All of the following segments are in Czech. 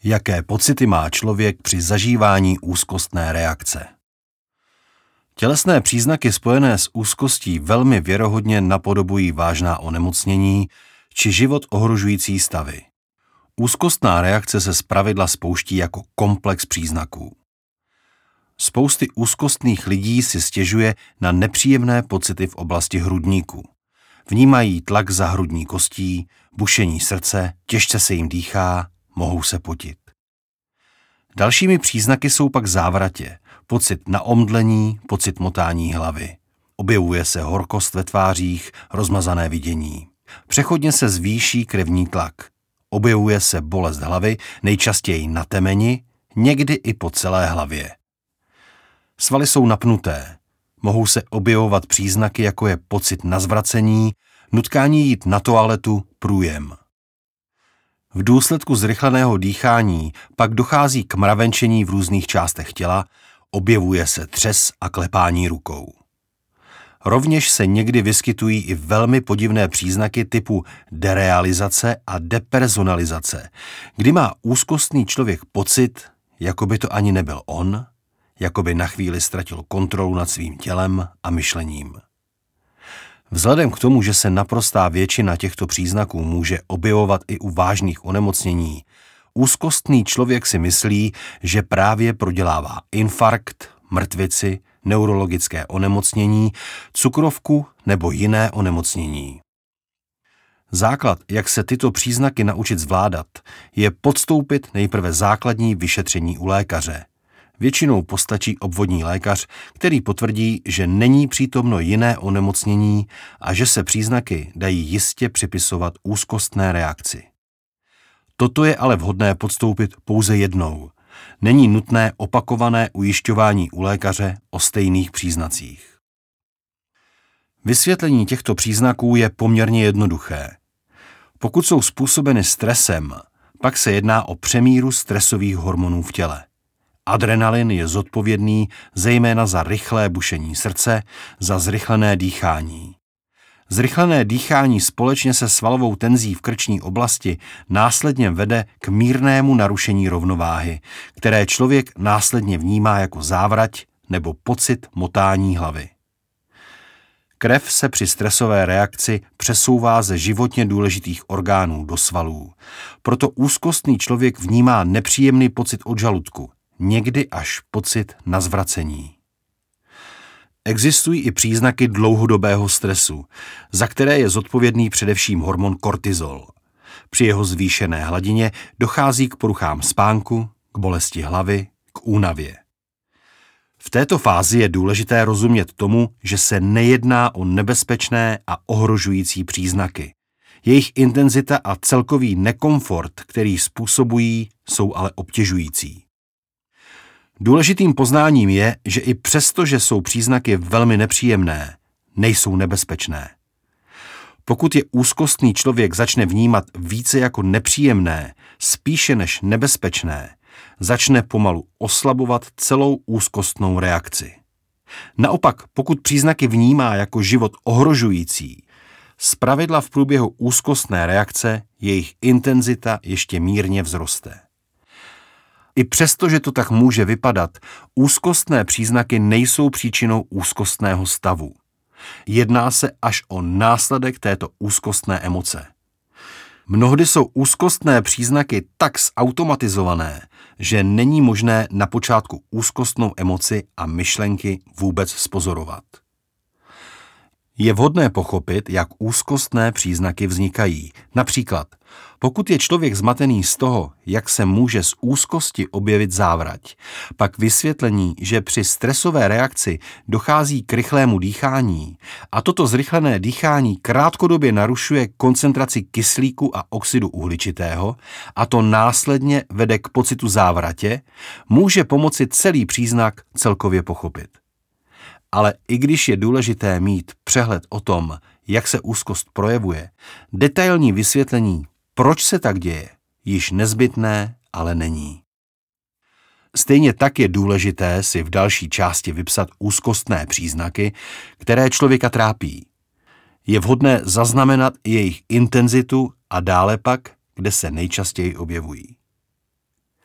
Jaké pocity má člověk při zažívání úzkostné reakce? Tělesné příznaky spojené s úzkostí velmi věrohodně napodobují vážná onemocnění či život ohrožující stavy. Úzkostná reakce se zpravidla spouští jako komplex příznaků. Spousty úzkostných lidí si stěžuje na nepříjemné pocity v oblasti hrudníku. Vnímají tlak za hrudní kostí, bušení srdce, těžce se jim dýchá, mohou se potit. Dalšími příznaky jsou pak závratě, pocit naomdlení, pocit motání hlavy. Objevuje se horkost ve tvářích, rozmazané vidění. Přechodně se zvýší krevní tlak. Objevuje se bolest hlavy, nejčastěji na temeni, někdy i po celé hlavě. Svaly jsou napnuté. Mohou se objevovat příznaky, jako je pocit nazvracení, nutkání jít na toaletu, průjem. V důsledku zrychleného dýchání pak dochází k mravenčení v různých částech těla, objevuje se třes a klepání rukou. Rovněž se někdy vyskytují i velmi podivné příznaky typu derealizace a depersonalizace, kdy má úzkostný člověk pocit, jako by to ani nebyl on, jako by na chvíli ztratil kontrolu nad svým tělem a myšlením. Vzhledem k tomu, že se naprostá většina těchto příznaků může objevovat i u vážných onemocnění, úzkostný člověk si myslí, že právě prodělává infarkt, mrtvici, neurologické onemocnění, cukrovku nebo jiné onemocnění. Základ, jak se tyto příznaky naučit zvládat, je podstoupit nejprve základní vyšetření u lékaře. Většinou postačí obvodní lékař, který potvrdí, že není přítomno jiné onemocnění a že se příznaky dají jistě připisovat úzkostné reakci. Toto je ale vhodné podstoupit pouze jednou. Není nutné opakované ujišťování u lékaře o stejných příznacích. Vysvětlení těchto příznaků je poměrně jednoduché. Pokud jsou způsobeny stresem, pak se jedná o přemíru stresových hormonů v těle. Adrenalin je zodpovědný zejména za rychlé bušení srdce, za zrychlené dýchání. Zrychlené dýchání společně se svalovou tenzí v krční oblasti následně vede k mírnému narušení rovnováhy, které člověk následně vnímá jako závrať nebo pocit motání hlavy. Krev se při stresové reakci přesouvá ze životně důležitých orgánů do svalů. Proto úzkostný člověk vnímá nepříjemný pocit od žaludku, někdy až pocit nazvracení. Existují i příznaky dlouhodobého stresu, za které je zodpovědný především hormon kortizol. Při jeho zvýšené hladině dochází k poruchám spánku, k bolesti hlavy, k únavě. V této fázi je důležité rozumět tomu, že se nejedná o nebezpečné a ohrožující příznaky. Jejich intenzita a celkový nekomfort, který způsobují, jsou ale obtěžující. Důležitým poznáním je, že i přesto, že jsou příznaky velmi nepříjemné, nejsou nebezpečné. Pokud je úzkostný člověk začne vnímat více jako nepříjemné, spíše než nebezpečné, začne pomalu oslabovat celou úzkostnou reakci. Naopak, pokud příznaky vnímá jako život ohrožující, zpravidla v průběhu úzkostné reakce jejich intenzita ještě mírně vzroste. I přesto, že to tak může vypadat, úzkostné příznaky nejsou příčinou úzkostného stavu. Jedná se až o následek této úzkostné emoce. Mnohdy jsou úzkostné příznaky tak zautomatizované, že není možné na počátku úzkostnou emoci a myšlenky vůbec zpozorovat. Je vhodné pochopit, jak úzkostné příznaky vznikají. Například, pokud je člověk zmatený z toho, jak se může z úzkosti objevit závrať, pak vysvětlení, že při stresové reakci dochází k rychlému dýchání a toto zrychlené dýchání krátkodobě narušuje koncentraci kyslíku a oxidu uhličitého a to následně vede k pocitu závratě, může pomoci celý příznak celkově pochopit. Ale i když je důležité mít přehled o tom, jak se úzkost projevuje, detailní vysvětlení, proč se tak děje, již nezbytné ale není. Stejně tak je důležité si v další části vypsat úzkostné příznaky, které člověka trápí. Je vhodné zaznamenat jejich intenzitu a dále pak, kde se nejčastěji objevují.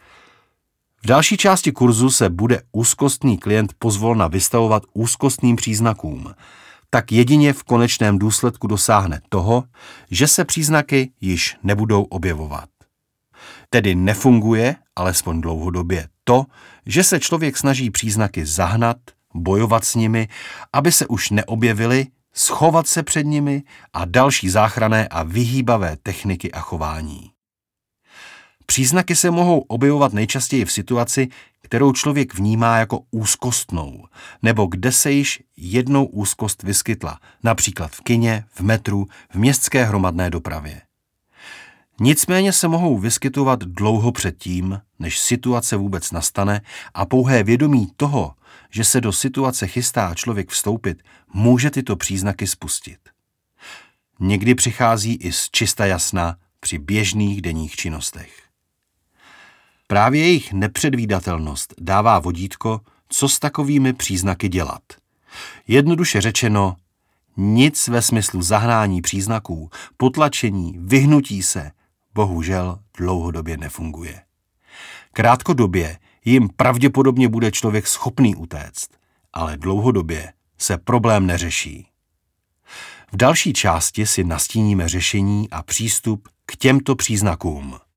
V další části kurzu se bude úzkostný klient pozvolna vystavovat úzkostným příznakům. Tak jedině v konečném důsledku dosáhne toho, že se příznaky již nebudou objevovat. Tedy nefunguje, alespoň dlouhodobě, to, že se člověk snaží příznaky zahnat, bojovat s nimi, aby se už neobjevily, schovat se před nimi a další záchranné a vyhýbavé techniky a chování. Příznaky se mohou objevovat nejčastěji v situaci, kterou člověk vnímá jako úzkostnou, nebo kde se již jednou úzkost vyskytla, například v kině, v metru, v městské hromadné dopravě. Nicméně se mohou vyskytovat dlouho předtím, než situace vůbec nastane a pouhé vědomí toho, že se do situace chystá člověk vstoupit, může tyto příznaky spustit. Někdy přichází i z čista jasna při běžných denních činnostech. Právě jejich nepředvídatelnost dává vodítko, co s takovými příznaky dělat. Jednoduše řečeno, nic ve smyslu zahnání příznaků, potlačení, vyhnutí se, bohužel dlouhodobě nefunguje. Krátkodobě jim pravděpodobně bude člověk schopný utéct, ale dlouhodobě se problém neřeší. V další části si nastíníme řešení a přístup k těmto příznakům.